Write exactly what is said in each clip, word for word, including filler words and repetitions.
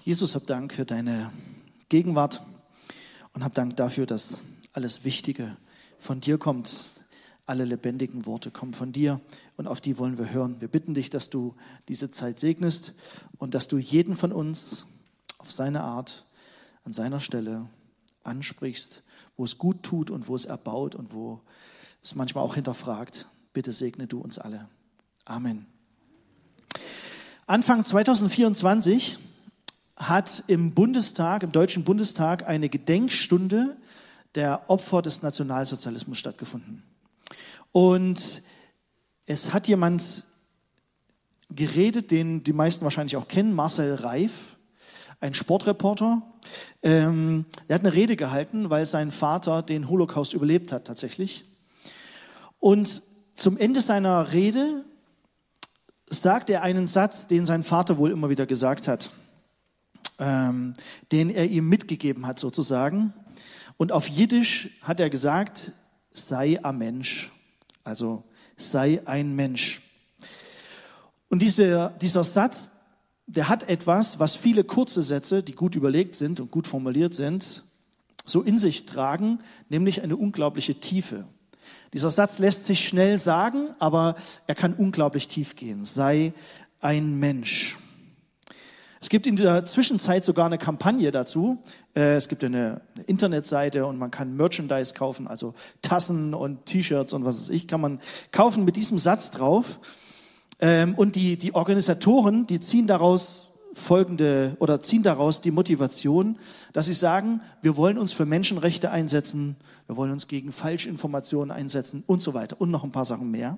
Jesus, hab Dank für deine Gegenwart und hab Dank dafür, dass alles Wichtige von dir kommt. Alle lebendigen Worte kommen von dir und auf die wollen wir hören. Wir bitten dich, dass du diese Zeit segnest und dass du jeden von uns auf seine Art, an seiner Stelle ansprichst, wo es gut tut und wo es erbaut und wo es manchmal auch hinterfragt. Bitte segne du uns alle. Amen. Anfang zwanzig vierundzwanzig hat im Bundestag, im Deutschen Bundestag, eine Gedenkstunde der Opfer des Nationalsozialismus stattgefunden. Und es hat jemand geredet, den die meisten wahrscheinlich auch kennen, Marcel Reif, ein Sportreporter. Ähm, er hat eine Rede gehalten, weil sein Vater den Holocaust überlebt hat tatsächlich. Und zum Ende seiner Rede sagt er einen Satz, den sein Vater wohl immer wieder gesagt hat, ähm, den er ihm mitgegeben hat sozusagen. Und auf Jiddisch hat er gesagt, sei ein Mensch, also sei ein Mensch. Und diese, dieser Satz, der hat etwas, was viele kurze Sätze, die gut überlegt sind und gut formuliert sind, so in sich tragen, nämlich eine unglaubliche Tiefe. Dieser Satz lässt sich schnell sagen, aber er kann unglaublich tief gehen. Sei ein Mensch. Es gibt in dieser Zwischenzeit sogar eine Kampagne dazu. Es gibt eine Internetseite und man kann Merchandise kaufen, also Tassen und T-Shirts und was weiß ich, kann man kaufen mit diesem Satz drauf. Und die, die Organisatoren, die ziehen daraus folgende oder ziehen daraus die Motivation, dass sie sagen, wir wollen uns für Menschenrechte einsetzen, wir wollen uns gegen Falschinformationen einsetzen und so weiter und noch ein paar Sachen mehr.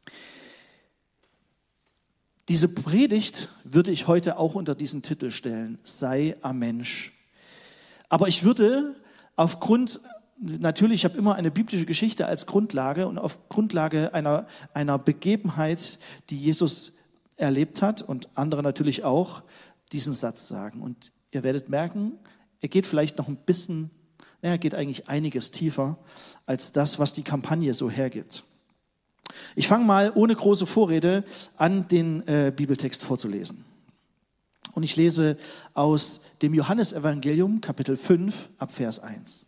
Diese Predigt würde ich heute auch unter diesen Titel stellen, sei ein Mensch. Aber ich würde aufgrund, natürlich, ich habe immer eine biblische Geschichte als Grundlage und auf Grundlage einer, einer Begebenheit, die Jesus erlebt hat und andere natürlich auch, diesen Satz sagen. Und ihr werdet merken, er geht vielleicht noch ein bisschen, naja, er geht eigentlich einiges tiefer als das, was die Kampagne so hergibt. Ich fange mal ohne große Vorrede an, den äh, Bibeltext vorzulesen. Und ich lese aus dem Johannesevangelium, Kapitel fünf, ab Vers eins.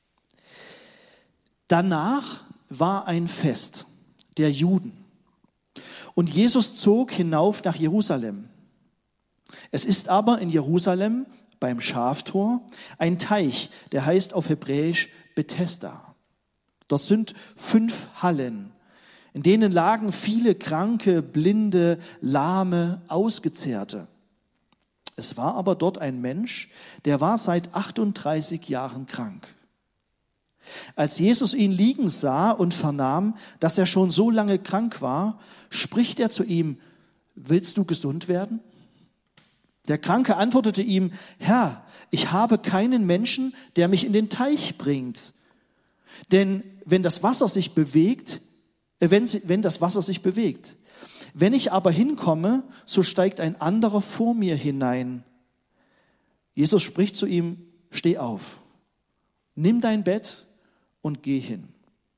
Danach war ein Fest der Juden. Und Jesus zog hinauf nach Jerusalem. Es ist aber in Jerusalem beim Schaftor ein Teich, der heißt auf Hebräisch Bethesda. Dort sind fünf Hallen, in denen lagen viele Kranke, Blinde, Lahme, Ausgezehrte. Es war aber dort ein Mensch, der war seit achtunddreißig Jahren krank. Als Jesus ihn liegen sah und vernahm, dass er schon so lange krank war, spricht er zu ihm, willst du gesund werden? Der Kranke antwortete ihm, Herr, ich habe keinen Menschen, der mich in den Teich bringt. Denn wenn das Wasser sich bewegt, wenn, wenn das Wasser sich bewegt, wenn ich aber hinkomme, so steigt ein anderer vor mir hinein. Jesus spricht zu ihm, steh auf, nimm dein Bett und geh hin.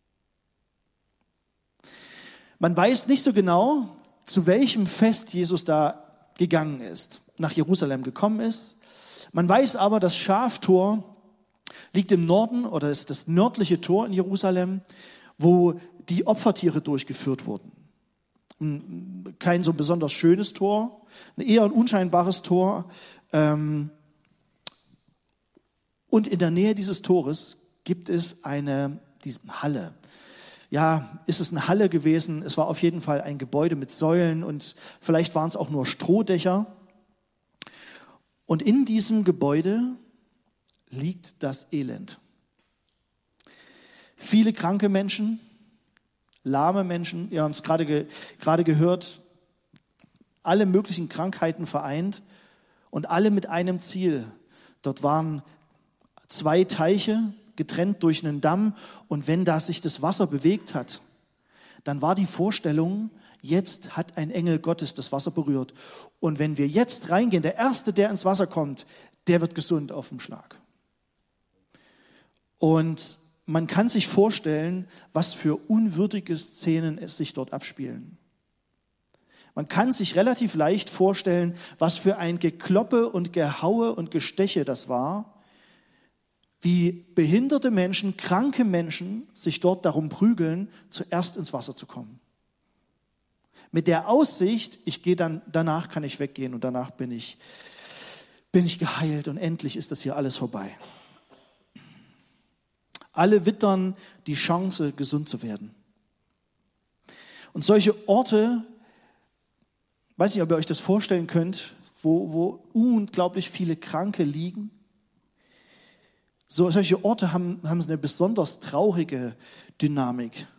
Man weiß nicht so genau, zu welchem Fest Jesus da gegangen ist, nach Jerusalem gekommen ist. Man weiß aber, das Schaftor liegt im Norden oder ist das nördliche Tor in Jerusalem, wo die Opfertiere durchgeführt wurden. Kein so besonders schönes Tor, eher ein unscheinbares Tor. Und in der Nähe dieses Tores gibt es eine diese Halle. Ja, ist es eine Halle gewesen? Es war auf jeden Fall ein Gebäude mit Säulen und vielleicht waren es auch nur Strohdächer. Und in diesem Gebäude liegt das Elend. Viele kranke Menschen, lahme Menschen, ihr habt es gerade, ge, gerade gehört, alle möglichen Krankheiten vereint und alle mit einem Ziel. Dort waren zwei Teiche, getrennt durch einen Damm, und wenn da sich das Wasser bewegt hat, dann war die Vorstellung, jetzt hat ein Engel Gottes das Wasser berührt. Und wenn wir jetzt reingehen, der Erste, der ins Wasser kommt, der wird gesund auf dem Schlag. Und man kann sich vorstellen, was für unwürdige Szenen es sich dort abspielen. Man kann sich relativ leicht vorstellen, was für ein Gekloppe und Gehaue und Gesteche das war, wie behinderte Menschen, kranke Menschen sich dort darum prügeln, zuerst ins Wasser zu kommen. Mit der Aussicht, ich gehe dann, danach kann ich weggehen und danach bin ich, bin ich geheilt und endlich ist das hier alles vorbei. Alle wittern die Chance, gesund zu werden. Und solche Orte, weiß nicht, ob ihr euch das vorstellen könnt, wo, wo unglaublich viele Kranke liegen. So, solche Orte haben, haben eine besonders traurige Dynamik.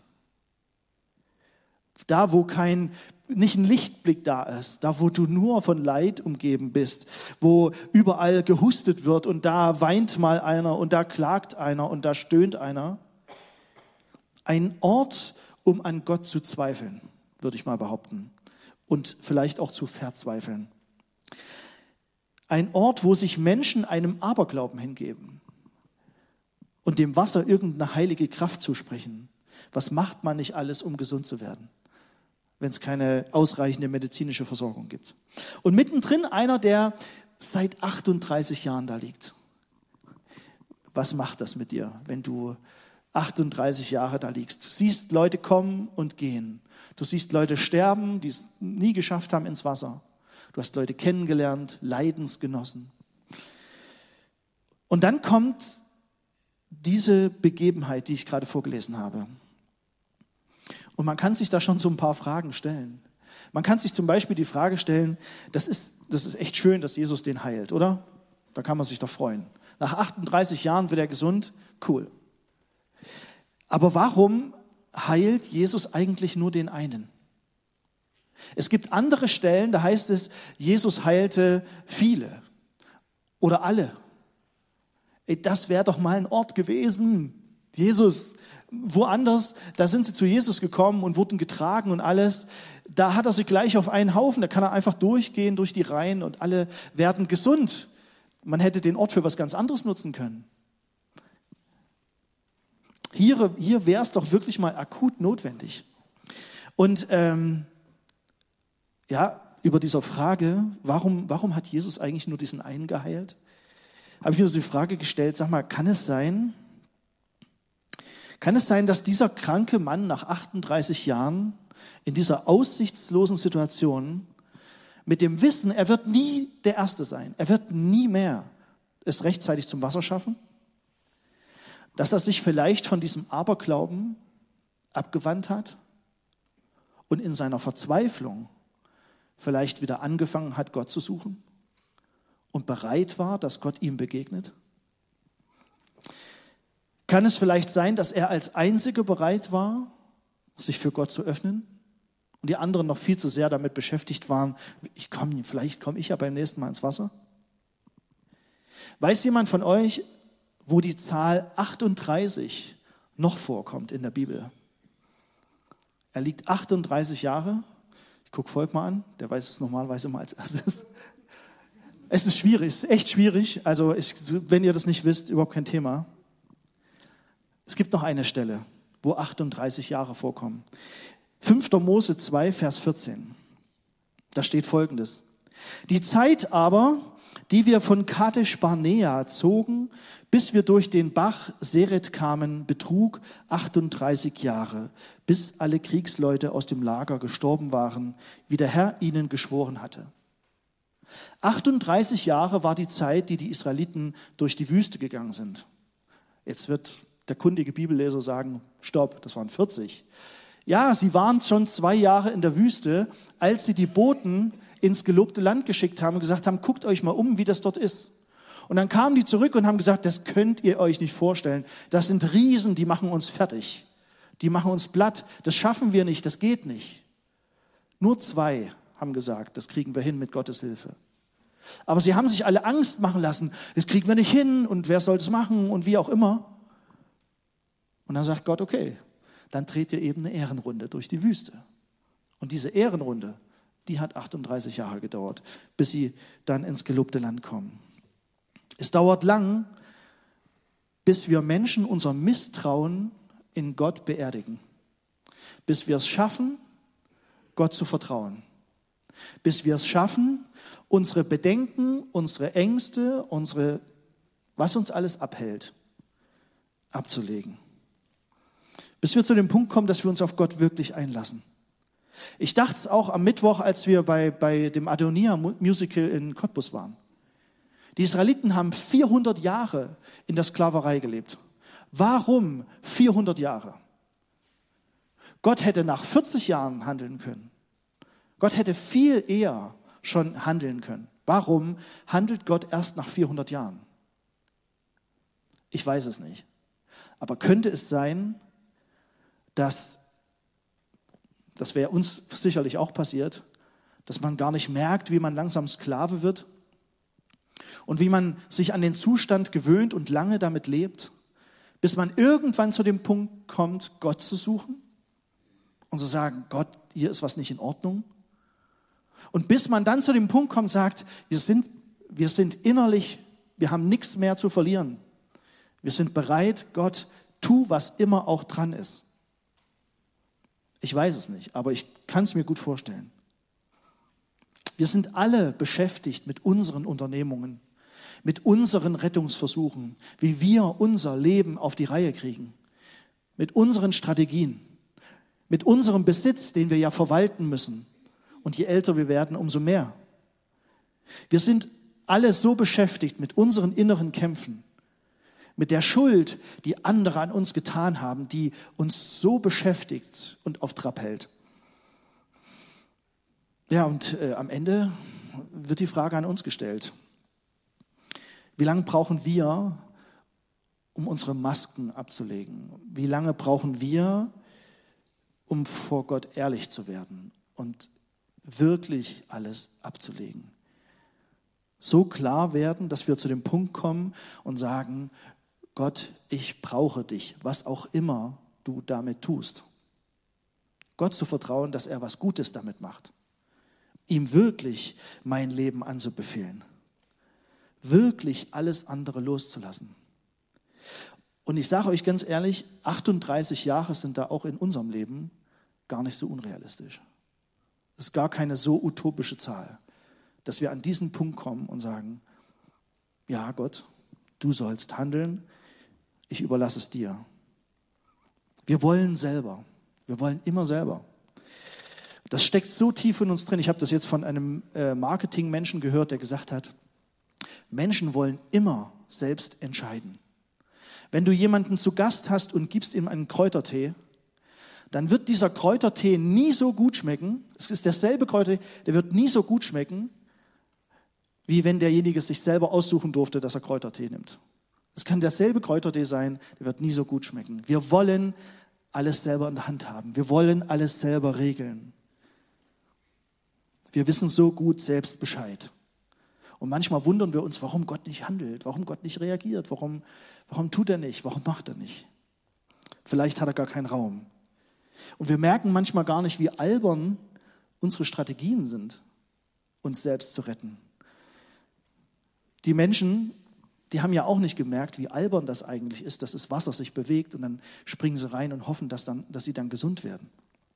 Da, wo kein, nicht ein Lichtblick da ist, da, wo du nur von Leid umgeben bist, wo überall gehustet wird und da weint mal einer und da klagt einer und da stöhnt einer. Ein Ort, um an Gott zu zweifeln, würde ich mal behaupten. Und vielleicht auch zu verzweifeln. Ein Ort, wo sich Menschen einem Aberglauben hingeben und dem Wasser irgendeine heilige Kraft zusprechen. Was macht man nicht alles, um gesund zu werden, wenn es keine ausreichende medizinische Versorgung gibt? Und mittendrin einer, der seit achtunddreißig Jahren da liegt. Was macht das mit dir, wenn du achtunddreißig Jahre da liegst? Du siehst Leute kommen und gehen. Du siehst Leute sterben, die es nie geschafft haben ins Wasser. Du hast Leute kennengelernt, Leidensgenossen. Und dann kommt diese Begebenheit, die ich gerade vorgelesen habe. Und man kann sich da schon so ein paar Fragen stellen. Man kann sich zum Beispiel die Frage stellen, das ist, das ist echt schön, dass Jesus den heilt, oder? Da kann man sich doch freuen. Nach achtunddreißig Jahren wird er gesund, cool. Aber warum heilt Jesus eigentlich nur den einen? Es gibt andere Stellen, da heißt es, Jesus heilte viele oder alle. Ey, das wäre doch mal ein Ort gewesen. Jesus, woanders, da sind sie zu Jesus gekommen und wurden getragen und alles. Da hat er sie gleich auf einen Haufen, da kann er einfach durchgehen durch die Reihen und alle werden gesund. Man hätte den Ort für was ganz anderes nutzen können. Hier, hier wäre es doch wirklich mal akut notwendig. Und ähm, ja, über dieser Frage, warum, warum hat Jesus eigentlich nur diesen einen geheilt, habe ich mir so die Frage gestellt, sag mal, kann es sein, kann es sein, dass dieser kranke Mann nach achtunddreißig Jahren in dieser aussichtslosen Situation mit dem Wissen, er wird nie der Erste sein, er wird nie mehr es rechtzeitig zum Wasser schaffen, dass er sich vielleicht von diesem Aberglauben abgewandt hat und in seiner Verzweiflung vielleicht wieder angefangen hat, Gott zu suchen und bereit war, dass Gott ihm begegnet? Kann es vielleicht sein, dass er als Einziger bereit war, sich für Gott zu öffnen und die anderen noch viel zu sehr damit beschäftigt waren, ich komm, vielleicht komme ich ja beim nächsten Mal ins Wasser? Weiß jemand von euch, wo die Zahl achtunddreißig noch vorkommt in der Bibel? Er liegt achtunddreißig Jahre. Ich gucke Volk mal an, der weiß es normalerweise immer als erstes. Es ist schwierig, es ist echt schwierig. Also ich, wenn ihr das nicht wisst, überhaupt kein Thema. Es gibt noch eine Stelle, wo achtunddreißig Jahre vorkommen. fünfter Mose zwei, Vers vierzehn. Da steht Folgendes. Die Zeit aber, die wir von Kadesh Barnea zogen, bis wir durch den Bach Seret kamen, betrug achtunddreißig Jahre, bis alle Kriegsleute aus dem Lager gestorben waren, wie der Herr ihnen geschworen hatte. achtunddreißig Jahre war die Zeit, die die Israeliten durch die Wüste gegangen sind. Jetzt wird der kundige Bibelleser sagen, stopp, das waren vierzig. Ja, sie waren schon zwei Jahre in der Wüste, als sie die Boten ins gelobte Land geschickt haben und gesagt haben, guckt euch mal um, wie das dort ist. Und dann kamen die zurück und haben gesagt, das könnt ihr euch nicht vorstellen. Das sind Riesen, die machen uns fertig. Die machen uns platt. Das schaffen wir nicht, das geht nicht. Nur zwei haben gesagt, das kriegen wir hin mit Gottes Hilfe. Aber sie haben sich alle Angst machen lassen. Das kriegen wir nicht hin und wer soll es machen und wie auch immer. Und dann sagt Gott, okay, dann dreht ihr eben eine Ehrenrunde durch die Wüste. Und diese Ehrenrunde, die hat achtunddreißig Jahre gedauert, bis sie dann ins gelobte Land kommen. Es dauert lang, bis wir Menschen unser Misstrauen in Gott beerdigen. Bis wir es schaffen, Gott zu vertrauen. bis wir es schaffen, unsere Bedenken, unsere Ängste, unsere, was uns alles abhält, abzulegen. Bis wir zu dem Punkt kommen, dass wir uns auf Gott wirklich einlassen. Ich dachte es auch am Mittwoch, als wir bei, bei dem Adonia-Musical in Cottbus waren. Die Israeliten haben vierhundert Jahre in der Sklaverei gelebt. Warum vierhundert Jahre? Gott hätte nach vierzig Jahren handeln können. Gott hätte viel eher schon handeln können. Warum handelt Gott erst nach vierhundert Jahren? Ich weiß es nicht. Aber könnte es sein, dass, das wäre uns sicherlich auch passiert, dass man gar nicht merkt, wie man langsam Sklave wird und wie man sich an den Zustand gewöhnt und lange damit lebt, bis man irgendwann zu dem Punkt kommt, Gott zu suchen und zu sagen, Gott, hier ist was nicht in Ordnung. Und bis man dann zu dem Punkt kommt und sagt, wir sind, wir sind innerlich, wir haben nichts mehr zu verlieren. Wir sind bereit, Gott, tu, was immer auch dran ist. Ich weiß es nicht, aber ich kann es mir gut vorstellen. Wir sind alle beschäftigt mit unseren Unternehmungen, mit unseren Rettungsversuchen, wie wir unser Leben auf die Reihe kriegen, mit unseren Strategien, mit unserem Besitz, den wir ja verwalten müssen. Und je älter wir werden, umso mehr. Wir sind alle so beschäftigt mit unseren inneren Kämpfen, mit der Schuld, die andere an uns getan haben, die uns so beschäftigt und auf Trab hält. Ja, und äh, am Ende wird die Frage an uns gestellt. Wie lange brauchen wir, um unsere Masken abzulegen? Wie lange brauchen wir, um vor Gott ehrlich zu werden und wirklich alles abzulegen? So klar werden, dass wir zu dem Punkt kommen und sagen, Gott, ich brauche dich, was auch immer du damit tust. Gott zu vertrauen, dass er was Gutes damit macht. Ihm wirklich mein Leben anzubefehlen. Wirklich alles andere loszulassen. Und ich sage euch ganz ehrlich, achtunddreißig Jahre sind da auch in unserem Leben gar nicht so unrealistisch. Das ist gar keine so utopische Zahl, dass wir an diesen Punkt kommen und sagen, ja Gott, du sollst handeln, ich überlasse es dir. Wir wollen selber, wir wollen immer selber. Das steckt so tief in uns drin. Ich habe das jetzt von einem äh, Marketingmenschen gehört, der gesagt hat, Menschen wollen immer selbst entscheiden. Wenn du jemanden zu Gast hast und gibst ihm einen Kräutertee, dann wird dieser Kräutertee nie so gut schmecken, es ist derselbe Kräutertee, der wird nie so gut schmecken, wie wenn derjenige sich selber aussuchen durfte, dass er Kräutertee nimmt. Es kann derselbe Kräutertee sein, der wird nie so gut schmecken. Wir wollen alles selber in der Hand haben. Wir wollen alles selber regeln. Wir wissen so gut selbst Bescheid. Und manchmal wundern wir uns, warum Gott nicht handelt, warum Gott nicht reagiert, warum, warum tut er nicht, warum macht er nicht. Vielleicht hat er gar keinen Raum. Und wir merken manchmal gar nicht, wie albern unsere Strategien sind, uns selbst zu retten. Die Menschen, die haben ja auch nicht gemerkt, wie albern das eigentlich ist, dass das Wasser sich bewegt und dann springen sie rein und hoffen, dass, dann, dass sie dann gesund werden.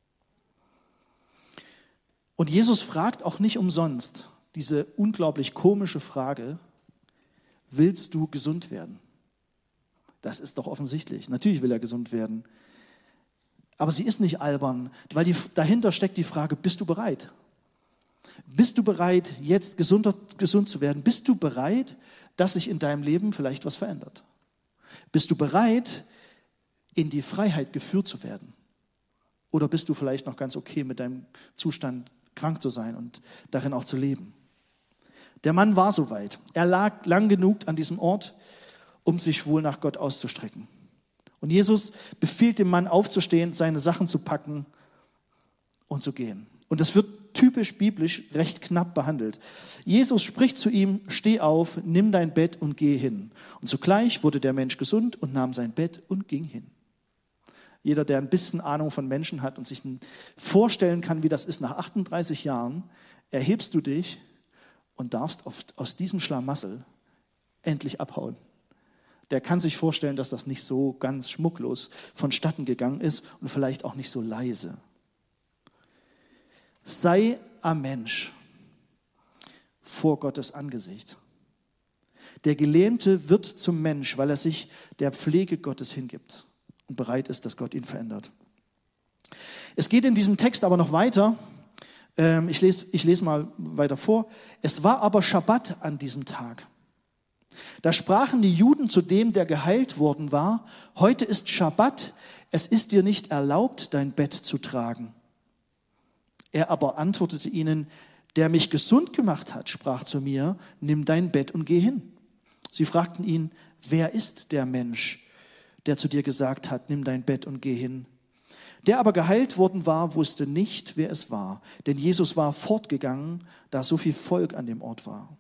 Und Jesus fragt auch nicht umsonst diese unglaublich komische Frage, willst du gesund werden? Das ist doch offensichtlich. Natürlich will er gesund werden. Aber sie ist nicht albern, weil die, dahinter steckt die Frage, bist du bereit? Bist du bereit, jetzt gesund, gesund zu werden? Bist du bereit, dass sich in deinem Leben vielleicht was verändert? Bist du bereit, in die Freiheit geführt zu werden? Oder bist du vielleicht noch ganz okay mit deinem Zustand, krank zu sein und darin auch zu leben? Der Mann war soweit. Er lag lang genug an diesem Ort, um sich wohl nach Gott auszustrecken. Und Jesus befiehlt dem Mann aufzustehen, seine Sachen zu packen und zu gehen. Und das wird typisch biblisch recht knapp behandelt. Jesus spricht zu ihm, steh auf, nimm dein Bett und geh hin. Und sogleich wurde der Mensch gesund und nahm sein Bett und ging hin. Jeder, der ein bisschen Ahnung von Menschen hat und sich vorstellen kann, wie das ist, nach achtunddreißig Jahren, erhebst du dich und darfst oft aus diesem Schlamassel endlich abhauen. Der kann sich vorstellen, dass das nicht so ganz schmucklos vonstatten gegangen ist und vielleicht auch nicht so leise. Sei ein Mensch vor Gottes Angesicht. Der Gelähmte wird zum Mensch, weil er sich der Pflege Gottes hingibt und bereit ist, dass Gott ihn verändert. Es geht in diesem Text aber noch weiter. Ähm, ich lese, ich lese mal weiter vor. Es war aber Schabbat an diesem Tag. Da sprachen die Juden zu dem, der geheilt worden war: Heute ist Schabbat, es ist dir nicht erlaubt, dein Bett zu tragen. Er aber antwortete ihnen: Der mich gesund gemacht hat, sprach zu mir: Nimm dein Bett und geh hin. Sie fragten ihn: Wer ist der Mensch, der zu dir gesagt hat: Nimm dein Bett und geh hin? Der aber geheilt worden war, wusste nicht, wer es war, denn Jesus war fortgegangen, da so viel Volk an dem Ort war.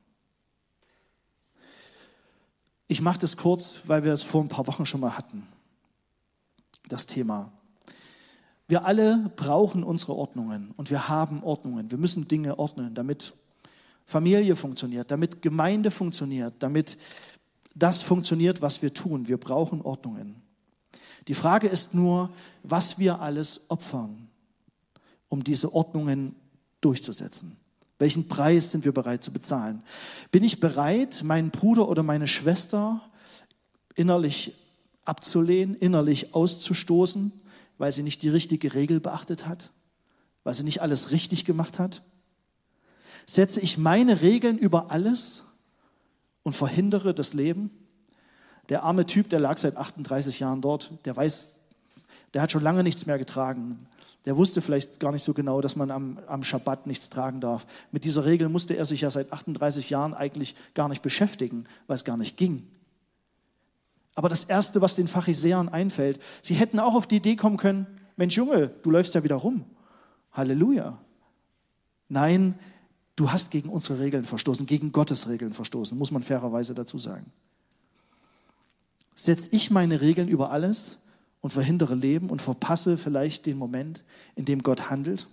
Ich mache das kurz, weil wir es vor ein paar Wochen schon mal hatten, das Thema. Wir alle brauchen unsere Ordnungen und wir haben Ordnungen. Wir müssen Dinge ordnen, damit Familie funktioniert, damit Gemeinde funktioniert, damit das funktioniert, was wir tun. Wir brauchen Ordnungen. Die Frage ist nur, was wir alles opfern, um diese Ordnungen durchzusetzen. Welchen Preis sind wir bereit zu bezahlen? Bin ich bereit, meinen Bruder oder meine Schwester innerlich abzulehnen, innerlich auszustoßen, weil sie nicht die richtige Regel beachtet hat, weil sie nicht alles richtig gemacht hat? Setze ich meine Regeln über alles und verhindere das Leben? Der arme Typ, der lag seit achtunddreißig Jahren dort, der weiß, der hat schon lange nichts mehr getragen. Der wusste vielleicht gar nicht so genau, dass man am, am Schabbat nichts tragen darf. Mit dieser Regel musste er sich ja seit achtunddreißig Jahren eigentlich gar nicht beschäftigen, weil es gar nicht ging. Aber das Erste, was den Pharisäern einfällt, sie hätten auch auf die Idee kommen können: Mensch Junge, du läufst ja wieder rum. Halleluja. Nein, du hast gegen unsere Regeln verstoßen, gegen Gottes Regeln verstoßen, muss man fairerweise dazu sagen. Setze ich meine Regeln über alles und verhindere Leben und verpasse vielleicht den Moment, in dem Gott handelt?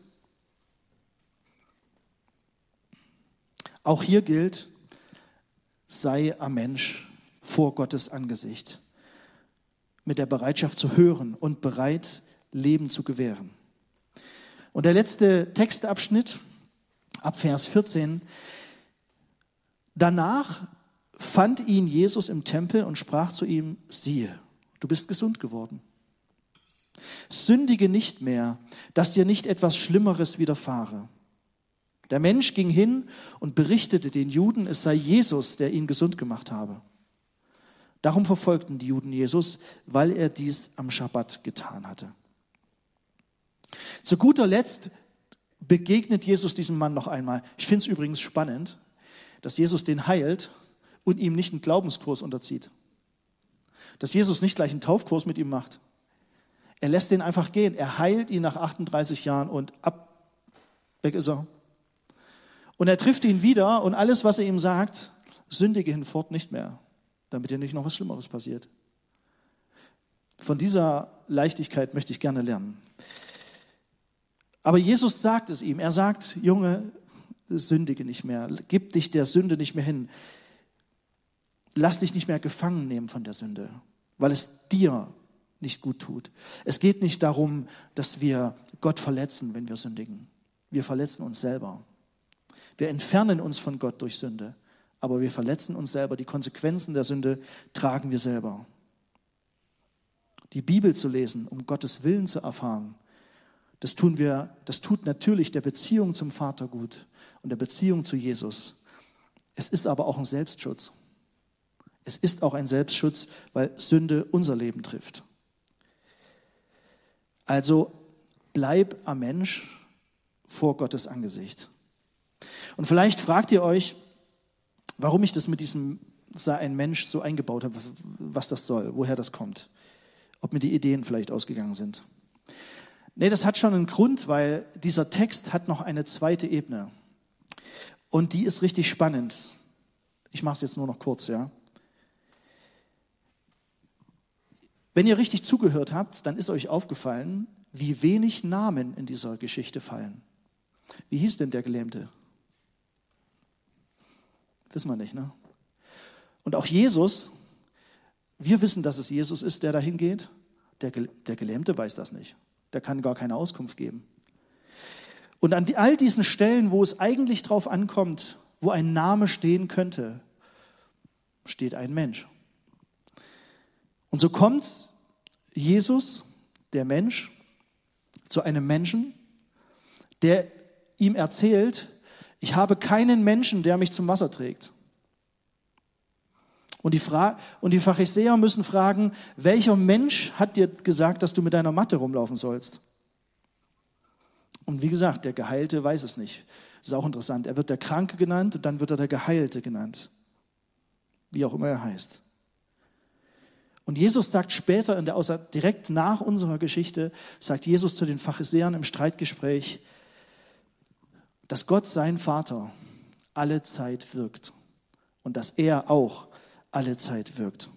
Auch hier gilt, sei ein Mensch vor Gottes Angesicht, mit der Bereitschaft zu hören und bereit, Leben zu gewähren. Und der letzte Textabschnitt, ab Vers vierzehn: Danach fand ihn Jesus im Tempel und sprach zu ihm: Siehe, du bist gesund geworden. Sündige nicht mehr, dass dir nicht etwas Schlimmeres widerfahre. Der Mensch ging hin und berichtete den Juden, es sei Jesus, der ihn gesund gemacht habe. Darum verfolgten die Juden Jesus, weil er dies am Schabbat getan hatte. Zu guter Letzt begegnet Jesus diesem Mann noch einmal. Ich finde es übrigens spannend, dass Jesus den heilt und ihm nicht einen Glaubenskurs unterzieht. Dass Jesus nicht gleich einen Taufkurs mit ihm macht. Er lässt den einfach gehen. Er heilt ihn nach achtunddreißig Jahren und ab, weg ist er. Und er trifft ihn wieder und alles, was er ihm sagt: Sündige hinfort nicht mehr, damit dir nicht noch was Schlimmeres passiert. Von dieser Leichtigkeit möchte ich gerne lernen. Aber Jesus sagt es ihm. Er sagt: Junge, sündige nicht mehr. Gib dich der Sünde nicht mehr hin. Lass dich nicht mehr gefangen nehmen von der Sünde, weil es dir nicht gut tut. Es geht nicht darum, dass wir Gott verletzen, wenn wir sündigen. Wir verletzen uns selber. Wir entfernen uns von Gott durch Sünde, aber wir verletzen uns selber. Die Konsequenzen der Sünde tragen wir selber. Die Bibel zu lesen, um Gottes Willen zu erfahren, das tun wir, das tut natürlich der Beziehung zum Vater gut und der Beziehung zu Jesus. Es ist aber auch ein Selbstschutz. Es ist auch ein Selbstschutz, weil Sünde unser Leben trifft. Also bleib ein Mensch vor Gottes Angesicht. Und vielleicht fragt ihr euch, warum ich das mit diesem sei ein Mensch so eingebaut habe, was das soll, woher das kommt. Ob mir die Ideen vielleicht ausgegangen sind. Nee, das hat schon einen Grund, weil dieser Text hat noch eine zweite Ebene. Und die ist richtig spannend. Ich mache es jetzt nur noch kurz, ja. Wenn ihr richtig zugehört habt, dann ist euch aufgefallen, wie wenig Namen in dieser Geschichte fallen. Wie hieß denn der Gelähmte? Wissen wir nicht, ne? Und auch Jesus, wir wissen, dass es Jesus ist, der dahin geht. Der, der Gelähmte weiß das nicht. Der kann gar keine Auskunft geben. Und an all diesen Stellen, wo es eigentlich drauf ankommt, wo ein Name stehen könnte, steht ein Mensch. Und so kommt Jesus, der Mensch, zu einem Menschen, der ihm erzählt, ich habe keinen Menschen, der mich zum Wasser trägt. Und die, Fra- und die Pharisäer müssen fragen, welcher Mensch hat dir gesagt, dass du mit deiner Matte rumlaufen sollst? Und wie gesagt, der Geheilte weiß es nicht. Das ist auch interessant. Er wird der Kranke genannt und dann wird er der Geheilte genannt. Wie auch immer er heißt. Und Jesus sagt später, in der, außer, direkt nach unserer Geschichte, sagt Jesus zu den Pharisäern im Streitgespräch, dass Gott, sein Vater, alle Zeit wirkt und dass er auch alle Zeit wirkt.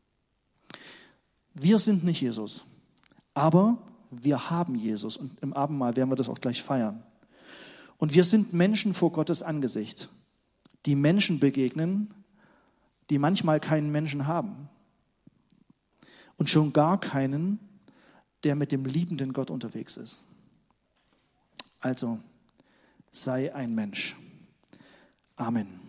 Wir sind nicht Jesus, aber wir haben Jesus und im Abendmahl werden wir das auch gleich feiern. Und wir sind Menschen vor Gottes Angesicht, die Menschen begegnen, die manchmal keinen Menschen haben und schon gar keinen, der mit dem liebenden Gott unterwegs ist. Also, sei ein Mensch. Amen.